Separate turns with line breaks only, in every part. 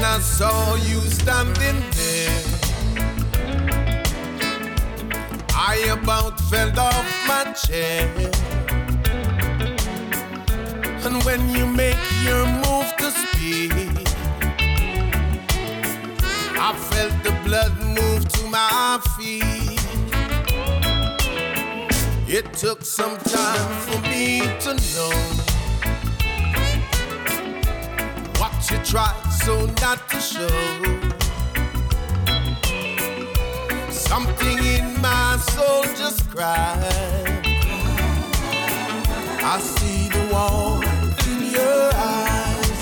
I saw you standing there, I about fell off my chair. And when you make your move to speak, I felt the blood move to my feet. It took some time for me to know what you tried so not to show. Something in my soul just cried. I see the wall in your eyes.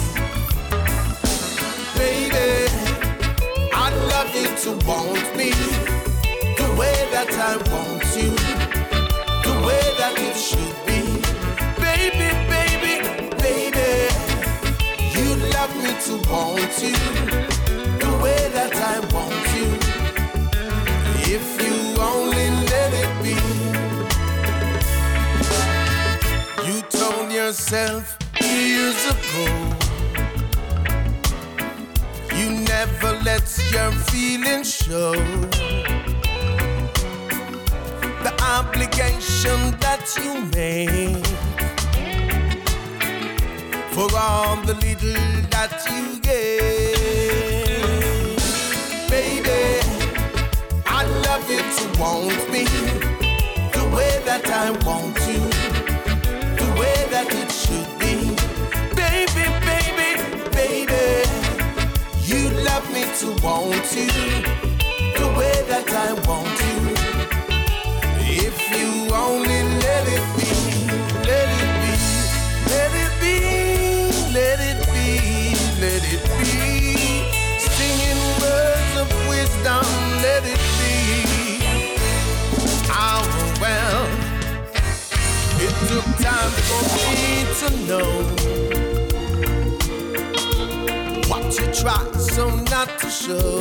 Baby, I'd love you to want me the way that I want you, the way that it should be. Baby, baby, baby, you'd love me to want you the way that I want you, if you only let it be. You told yourself years ago you never let your feelings show. The obligation that you made for all the little that you gave. Baby, I'd love you to want me the way that I want you, the way that it should be. Baby, baby, baby, you love me to want you the way that I want you, if you only let it be, let it be, let it be, let it be, let it be. Singing words of wisdom, let it be. Oh well, it took time for me to know what you tried so not to show.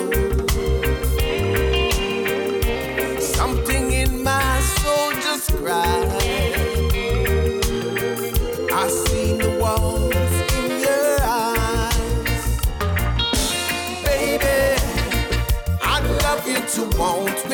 Something in my soul just cried. I see the walls in your eyes. Baby, I'd love you to want me